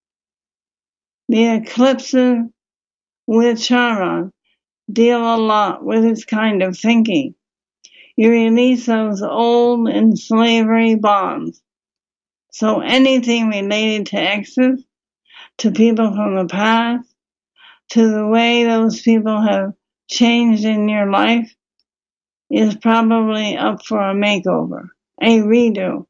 Speaker 2: The eclipses with Chiron deal a lot with this kind of thinking. You release those old slavery bonds. So anything related to exes, to people from the past, to the way those people have changed in your life, is probably up for a makeover, a redo.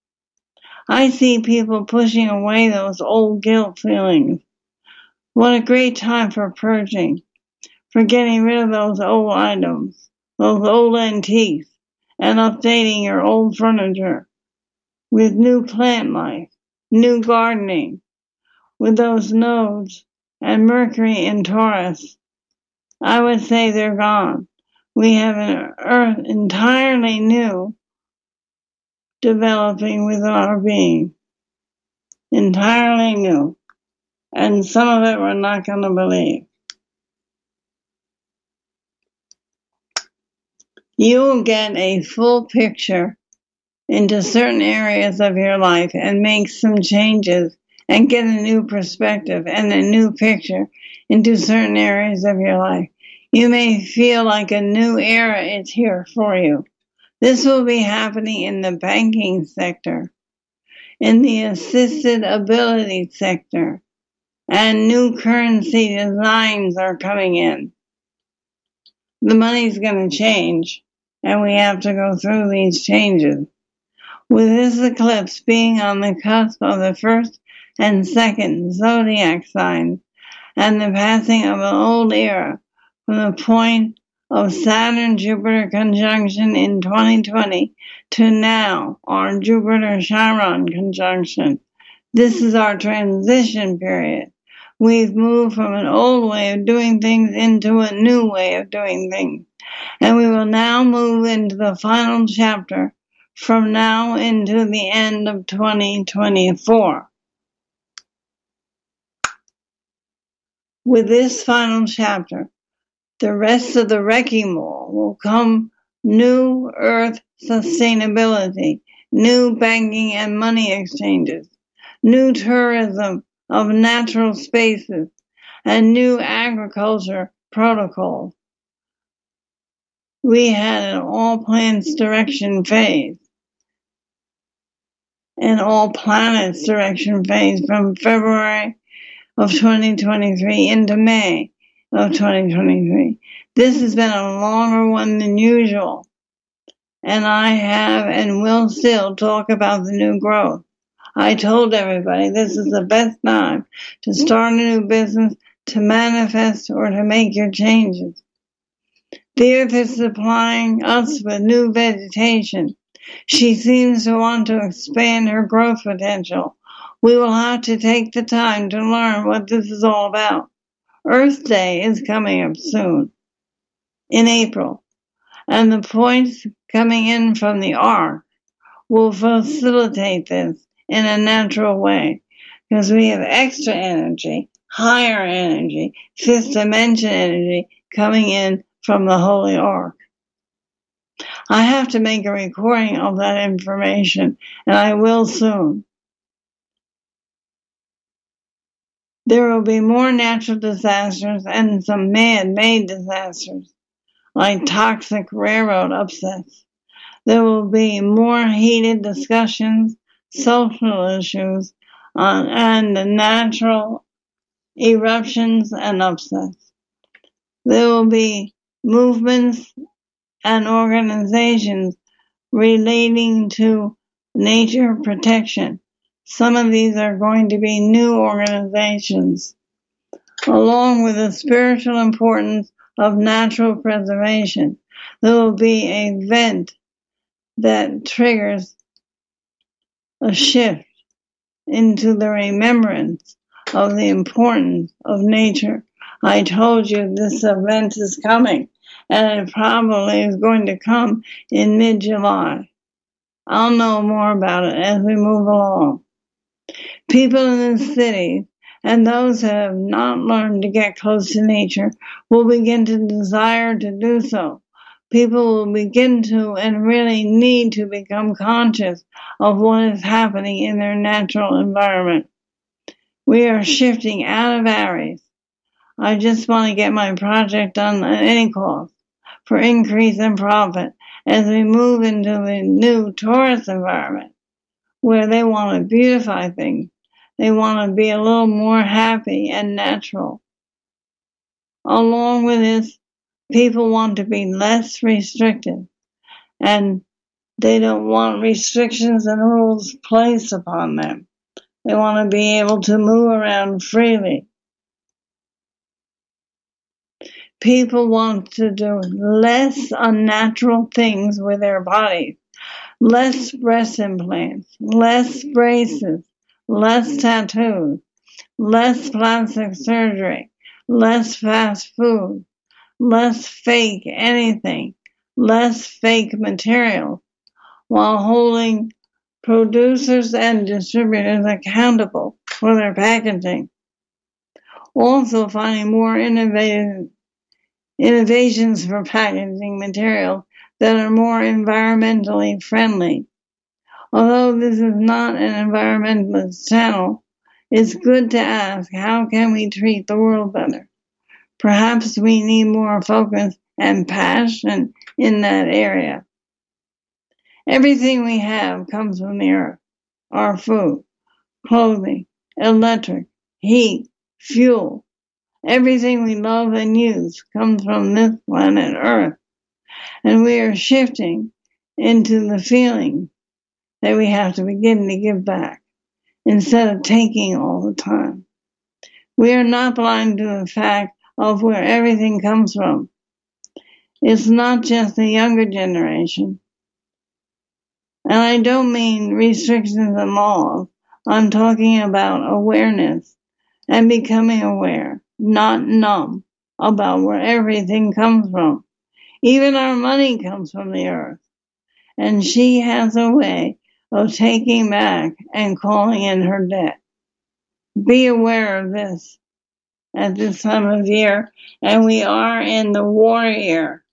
Speaker 2: I see people pushing away those old guilt feelings. What a great time for purging, for getting rid of those old items, those old antiques, and updating your old furniture with new plant life, new gardening, with those nodes and Mercury in Taurus. I would say they're gone. We have an earth entirely new developing within our being. Entirely new. And some of it we're not going to believe. You will get a full picture into certain areas of your life and make some changes and get a new perspective and a new picture into certain areas of your life. You may feel like a new era is here for you. This will be happening in the banking sector, in the assisted ability sector, and new currency designs are coming in. The money's going to change, and we have to go through these changes. With this eclipse being on the cusp of the first and second zodiac signs and the passing of an old era from the point of Saturn-Jupiter conjunction in 2020 to now our Jupiter-Chiron conjunction. This is our transition period. We've moved from an old way of doing things into a new way of doing things. And we will now move into the final chapter from now into the end of 2024. With this final chapter, the rest of the wrecking ball will come new earth sustainability, new banking and money exchanges, new tourism of natural spaces, and new agriculture protocols. We had an all plants direction phase, an all planets direction phase from February of 2023 into May of 2023. This has been a longer one than usual, and I have and will still talk about the new growth. I told everybody this is the best time to start a new business, to manifest, or to make your changes. The earth is supplying us with new vegetation. She seems to want to expand her growth potential. We will have to take the time to learn what this is all about. Earth Day is coming up soon, in April, and the points coming in from the arc will facilitate this in a natural way, because we have extra energy, higher energy, fifth dimension energy coming in from the Holy Ark. I have to make a recording of that information, and I will soon. There will be more natural disasters and some man-made disasters, like toxic railroad upsets. There will be more heated discussions, social issues, and the natural eruptions and upsets. There will be movements and organizations relating to nature protection. Some of these are going to be new organizations, along with the spiritual importance of natural preservation. There will be an event that triggers a shift into the remembrance of the importance of nature. I told you this event is coming, and it probably is going to come in mid-July. I'll know more about it as we move along. People in the cities and those who have not learned to get close to nature will begin to desire to do so. People will begin to and really need to become conscious of what is happening in their natural environment. We are shifting out of Aries. I just want to get my project done at any cost for increase in profit as we move into the new Taurus environment, where they want to beautify things. They want to be a little more happy and natural. Along with this, people want to be less restricted, and they don't want restrictions and rules placed upon them. They want to be able to move around freely. People want to do less unnatural things with their bodies, less breast implants, less braces, less tattoos, less plastic surgery, less fast food, less fake anything, less fake material, while holding producers and distributors accountable for their packaging. Also finding more innovations for packaging materials that are more environmentally friendly. Although this is not an environmentalist channel, it's good to ask, how can we treat the world better? Perhaps we need more focus and passion in that area. Everything we have comes from the earth. Our food, clothing, electric, heat, fuel. Everything we love and use comes from this planet Earth. And we are shifting into the feeling that we have to begin to give back instead of taking all the time. We are not blind to the fact of where everything comes from. It's not just the younger generation. And I don't mean restrictions and laws. I'm talking about awareness and becoming aware, not numb, about where everything comes from. Even our money comes from the earth. And she has a way of taking back and calling in her debt. Be aware of this at this time of year. And we are in the warrior,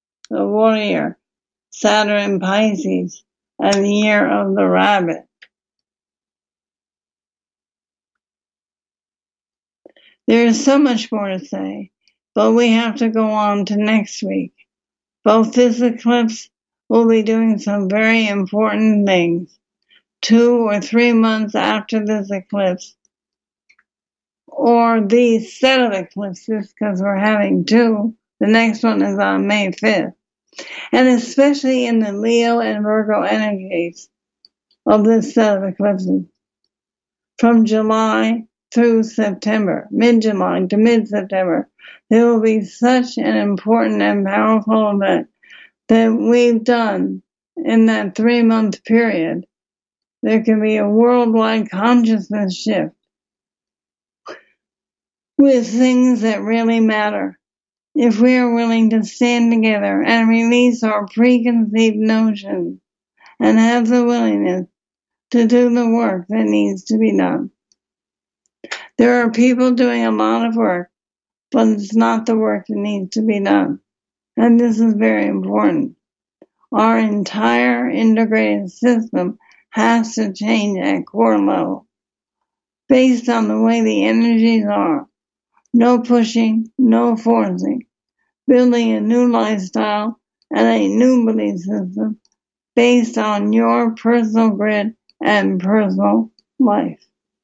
Speaker 2: Saturn Pisces, and the year of the rabbit. There is so much more to say, but we have to go on to next week. Both this eclipse will be doing some very important things 2 or 3 months after this eclipse, or these set of eclipses, because we're having 2. The next one is on May 5th. And especially in the Leo and Virgo energies of this set of eclipses. From July through September, mid-July to mid-September, there will be such an important and powerful event that we've done in that 3-month period. There can be a worldwide consciousness shift with things that really matter. If we are willing to stand together and release our preconceived notions and have the willingness to do the work that needs to be done. There are people doing a lot of work, but it's not the work that needs to be done. And this is very important. Our entire integrated system has to change at core level, based on the way the energies are. No pushing, no forcing. Building a new lifestyle and a new belief system based on your personal grid and personal life.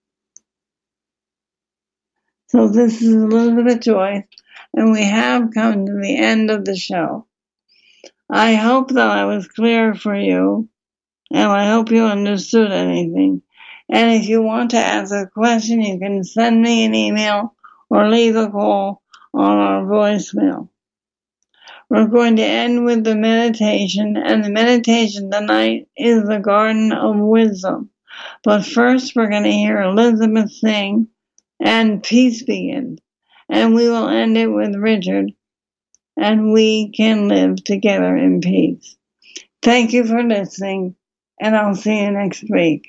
Speaker 2: So this is Elizabeth Joyce, and we have come to the end of the show. I hope that I was clear for you, and I hope you understood anything. And if you want to ask a question, you can send me an email or leave a call on our voicemail. We're going to end with the meditation, and the meditation tonight is the Garden of Wisdom. But first, we're going to hear Elizabeth sing, and Peace Begins. And we will end it with Richard, and we can live together in peace. Thank you for listening, and I'll see you next week.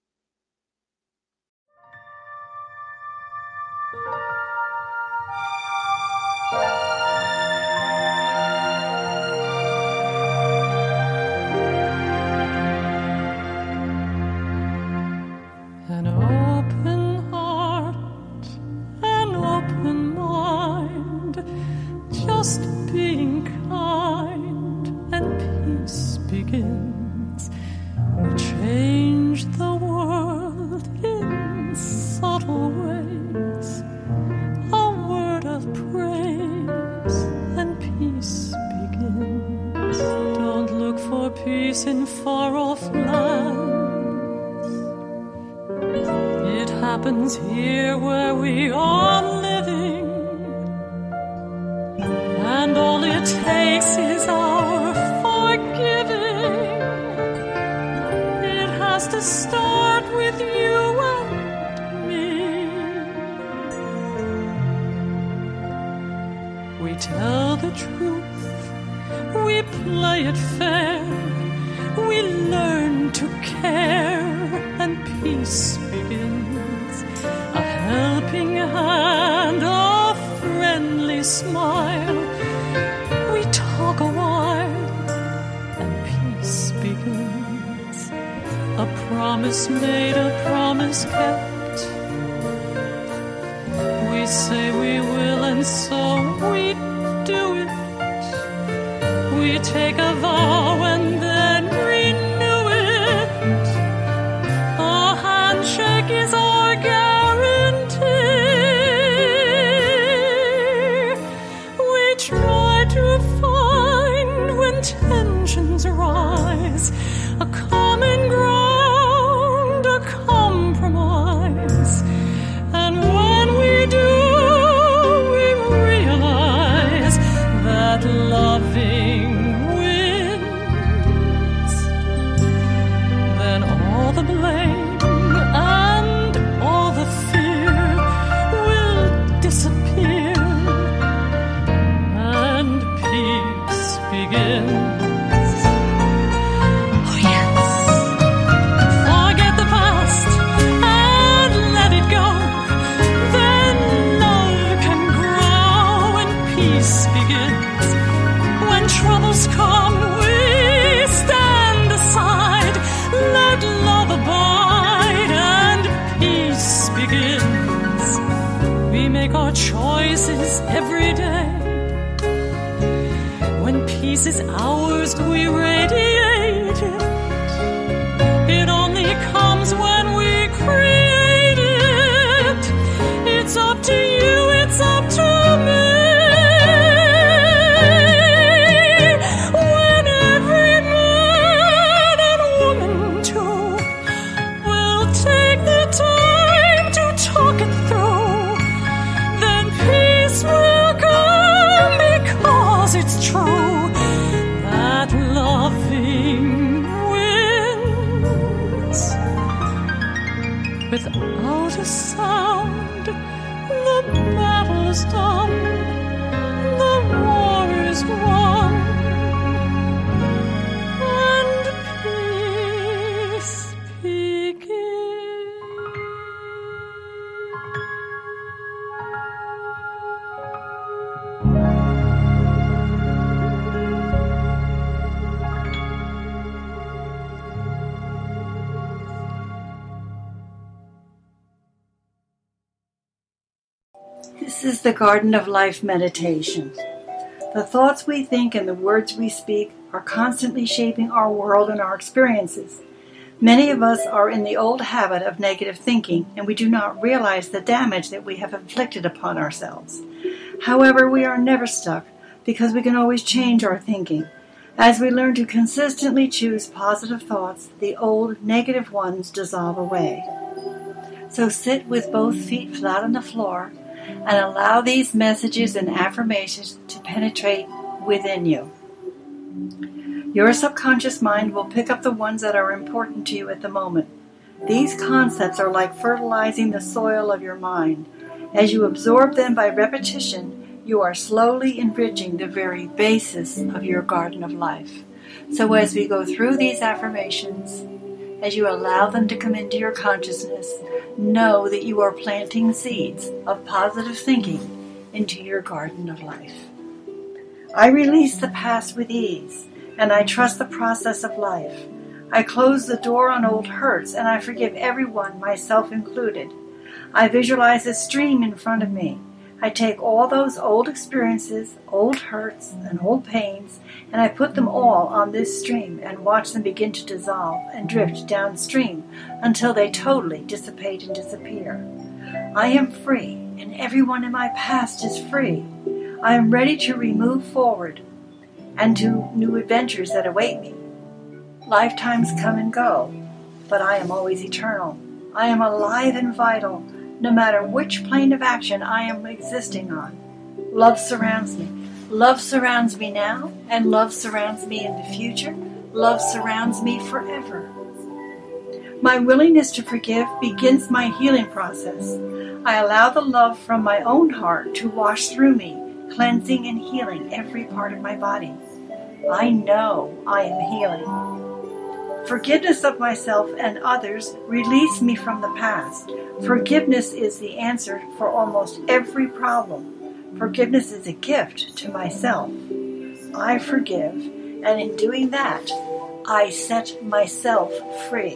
Speaker 7: In far-off lands, it happens here where we are living, and all it takes is our forgiving. It has to start with you and me. We tell the truth, we play it fair, we learn to care, and peace begins. A helping hand, a friendly smile. We talk a while, and peace begins. A promise made, a promise kept. We say we will, and so we do it. We take a vow and then renew it. A handshake is our guarantee. We try to find, when tensions rise, a common ground. our choices every day. When peace is ours, we radiate it. It only comes when we create it. It's up to you, it's up to me. When every man and woman too will take the time to talk it through, then peace will come, because it's true that loving wins. Without a sound, the battle is done, the war is won, and peace begins.
Speaker 8: This is the Garden of Life meditation. The thoughts we think and the words we speak are constantly shaping our world and our experiences. Many of us are in the old habit of negative thinking, and we do not realize the damage that we have inflicted upon ourselves. However, we are never stuck, because we can always change our thinking. As we learn to consistently choose positive thoughts, the old negative ones dissolve away. So sit with both feet flat on the floor and allow these messages and affirmations to penetrate within you. Your subconscious mind will pick up the ones that are important to you at the moment. These concepts are like fertilizing the soil of your mind. As you absorb them by repetition, you are slowly enriching the very basis of your garden of life. So as we go through these affirmations, as you allow them to come into your consciousness, know that you are planting seeds of positive thinking into your garden of life. I release the past with ease, and I trust the process of life. I close the door on old hurts, and I forgive everyone, myself included. I visualize a stream in front of me. I take all those old experiences, old hurts, and old pains, and I put them all on this stream and watch them begin to dissolve and drift downstream until they totally dissipate and disappear. I am free, and everyone in my past is free. I am ready to remove forward and to new adventures that await me. Lifetimes come and go, but I am always eternal. I am alive and vital, no matter which plane of action I am existing on. Love surrounds me. Love surrounds me now, and love surrounds me in the future. Love surrounds me forever. My willingness to forgive begins my healing process. I allow the love from my own heart to wash through me, cleansing and healing every part of my body. I know I am healing. Forgiveness of myself and others release me from the past. Forgiveness is the answer for almost every problem. Forgiveness is a gift to myself. I forgive, and in doing that, I set myself free.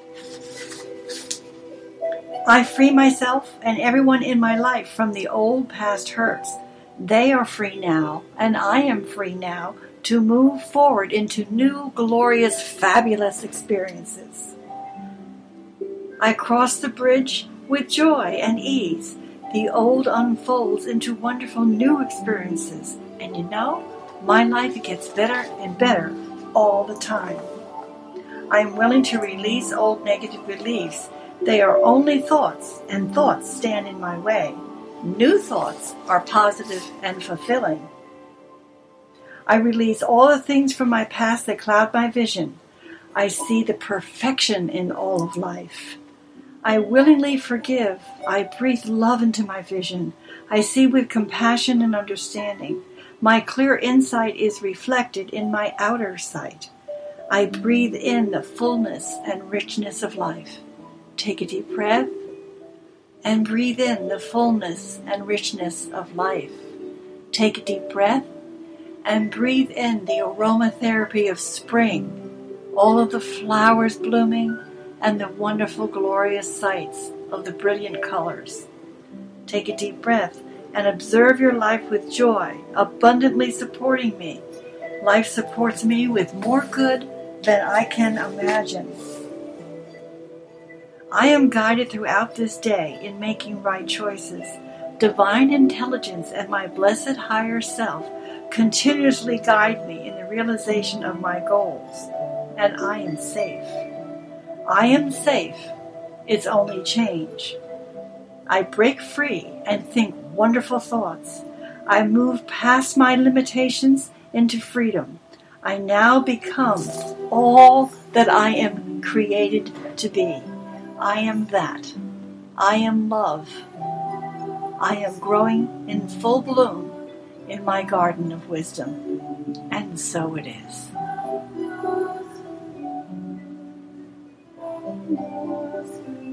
Speaker 8: I free myself and everyone in my life from the old past hurts. They are free now, and I am free now to move forward into new, glorious, fabulous experiences. I cross the bridge with joy and ease. The old unfolds into wonderful new experiences. And you know, my life gets better and better all the time. I am willing to release old negative beliefs. They are only thoughts, and thoughts stand in my way. New thoughts are positive and fulfilling. I release all the things from my past that cloud my vision. I see the perfection in all of life. I willingly forgive. I breathe love into my vision. I see with compassion and understanding. My clear insight is reflected in my outer sight. I breathe in the fullness and richness of life. Take a deep breath and breathe in the fullness and richness of life. Take a deep breath and breathe in the aromatherapy of spring, all of the flowers blooming, and the wonderful, glorious sights of the brilliant colors. Take a deep breath and observe your life with joy, abundantly supporting me. Life supports me with more good than I can imagine. I am guided throughout this day in making right choices. Divine intelligence and my blessed higher self continuously guide me in the realization of my goals, and I am safe. I am safe. It's only change. I break free and think wonderful thoughts. I move past my limitations into freedom. I now become all that I am created to be. I am that. I am love. I am growing in full bloom in my garden of wisdom. And so it is.